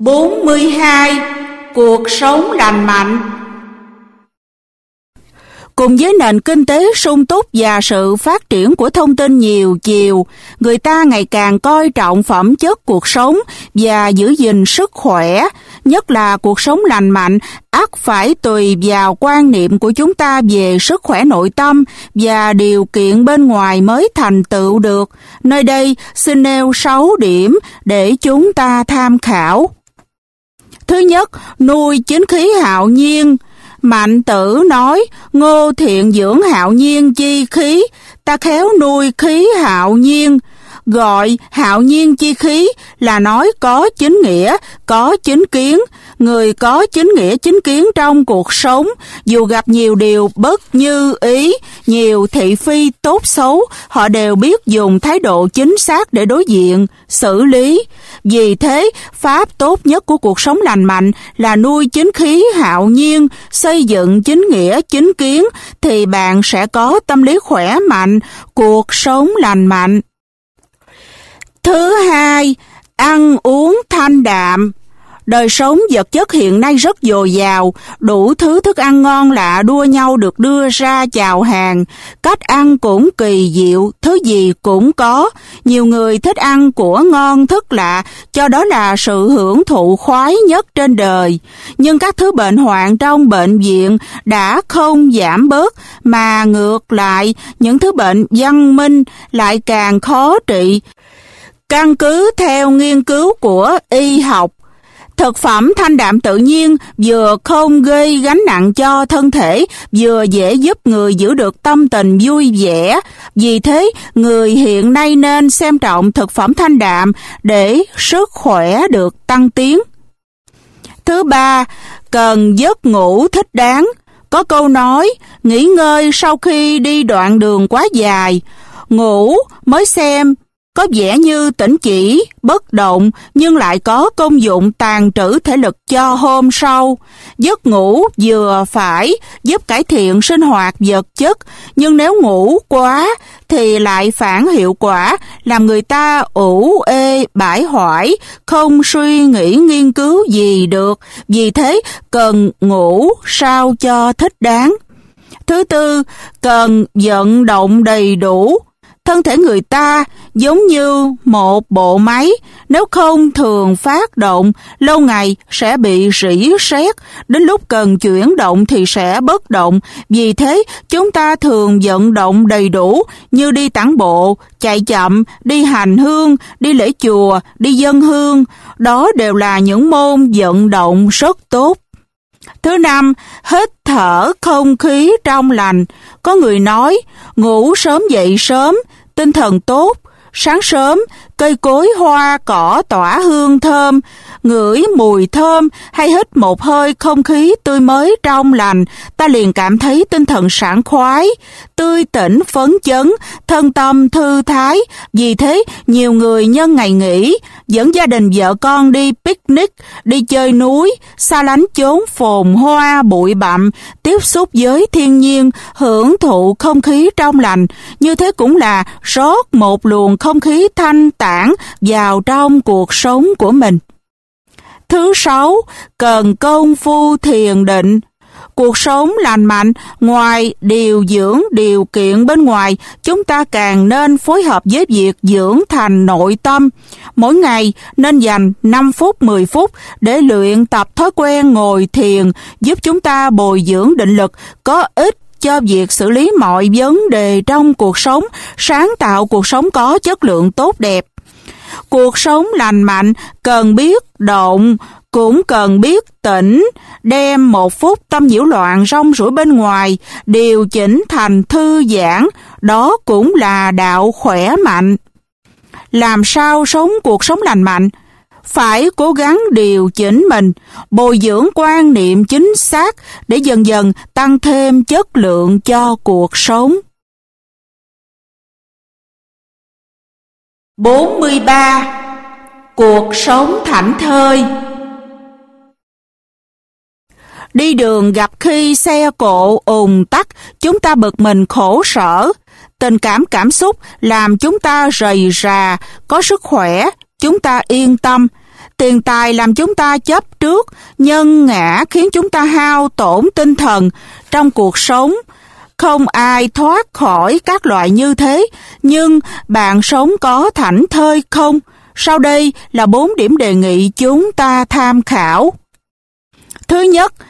42. Cuộc sống lành mạnh. Cùng với nền kinh tế sung túc và sự phát triển của thông tin nhiều chiều, người ta ngày càng coi trọng phẩm chất cuộc sống và giữ gìn sức khỏe, nhất là cuộc sống lành mạnh, ắt phải tùy vào quan niệm của chúng ta về sức khỏe nội tâm và điều kiện bên ngoài mới thành tựu được. Nơi đây xin nêu 6 điểm để chúng ta tham khảo. Thứ nhất, nuôi chính khí hạo nhiên. Mạnh Tử nói, ngô thiện dưỡng hạo nhiên chi khí, ta khéo nuôi khí hạo nhiên. Gọi hạo nhiên chi khí là nói có chính nghĩa, có chính kiến. Người có chính nghĩa chính kiến trong cuộc sống, dù gặp nhiều điều bất như ý, nhiều thị phi tốt xấu, họ đều biết dùng thái độ chính xác để đối diện, xử lý. Vì thế, pháp tốt nhất của cuộc sống lành mạnh là nuôi chính khí hạo nhiên, xây dựng chính nghĩa chính kiến, thì bạn sẽ có tâm lý khỏe mạnh, cuộc sống lành mạnh. Thứ hai, ăn uống thanh đạm. Đời sống vật chất hiện nay rất dồi dào, đủ thứ thức ăn ngon lạ đua nhau được đưa ra chào hàng. Cách ăn cũng kỳ diệu, thứ gì cũng có. Nhiều người thích ăn của ngon thức lạ, cho đó là sự hưởng thụ khoái nhất trên đời. Nhưng các thứ bệnh hoạn trong bệnh viện đã không giảm bớt, mà ngược lại, những thứ bệnh văn minh lại càng khó trị. Căn cứ theo nghiên cứu của y học, thực phẩm thanh đạm tự nhiên vừa không gây gánh nặng cho thân thể, vừa dễ giúp người giữ được tâm tình vui vẻ. Vì thế, người hiện nay nên xem trọng thực phẩm thanh đạm để sức khỏe được tăng tiến. Thứ ba, cần giấc ngủ thích đáng. Có câu nói, nghỉ ngơi sau khi đi đoạn đường quá dài. Ngủ mới xem có vẻ như tĩnh chỉ, bất động, nhưng lại có công dụng tàn trữ thể lực cho hôm sau. Giấc ngủ vừa phải giúp cải thiện sinh hoạt vật chất, nhưng nếu ngủ quá thì lại phản hiệu quả, làm người ta ủ ê, bãi hoại, không suy nghĩ nghiên cứu gì được. Vì thế, cần ngủ sao cho thích đáng. Thứ tư, cần vận động đầy đủ. Thân thể người ta giống như một bộ máy, nếu không thường phát động, lâu ngày sẽ bị rỉ sét, đến lúc cần chuyển động thì sẽ bất động. Vì thế, chúng ta thường vận động đầy đủ như đi tản bộ, chạy chậm, đi hành hương, đi lễ chùa, đi dâng hương. Đó đều là những môn vận động rất tốt. Thứ năm, hít thở không khí trong lành. Có người nói, ngủ sớm dậy sớm, tinh thần tốt. Sáng sớm, cây cối hoa cỏ tỏa hương thơm, ngửi mùi thơm hay hít một hơi không khí tươi mới trong lành, ta liền cảm thấy tinh thần sảng khoái, tươi tỉnh phấn chấn, thân tâm thư thái. Vì thế, nhiều người nhân ngày nghỉ, dẫn gia đình vợ con đi picnic, đi chơi núi, xa lánh chốn phồn hoa bụi bặm, tiếp xúc với thiên nhiên, hưởng thụ không khí trong lành. Như thế cũng là rót một luồng không khí thanh tản vào trong cuộc sống của mình. Thứ sáu, cần công phu thiền định. Cuộc sống lành mạnh, ngoài điều dưỡng điều kiện bên ngoài, chúng ta càng nên phối hợp với việc dưỡng thành nội tâm. Mỗi ngày nên dành 5 phút, 10 phút để luyện tập thói quen ngồi thiền, giúp chúng ta bồi dưỡng định lực, có ích cho việc xử lý mọi vấn đề trong cuộc sống, sáng tạo cuộc sống có chất lượng tốt đẹp. Cuộc sống lành mạnh cần biết động, cũng cần biết tĩnh, đem 1 phút tâm nhiễu loạn rong ruổi bên ngoài, điều chỉnh thành thư giãn, đó cũng là đạo khỏe mạnh. Làm sao sống cuộc sống lành mạnh? Phải cố gắng điều chỉnh mình, bồi dưỡng quan niệm chính xác để dần dần tăng thêm chất lượng cho cuộc sống. 43. Cuộc sống thảnh thơi. Đi đường gặp khi xe cộ ùn tắc, chúng ta bực mình khổ sở. Tình cảm xúc làm chúng ta rầy rà, có sức khỏe, chúng ta yên tâm. tiền tài làm chúng ta chấp trước, nhân ngã khiến chúng ta hao tổn tinh thần. Trong cuộc sống, không ai thoát khỏi các loại như thế, nhưng bạn sống có thảnh thơi không? Sau đây là 4 điểm đề nghị chúng ta tham khảo. Thứ nhất,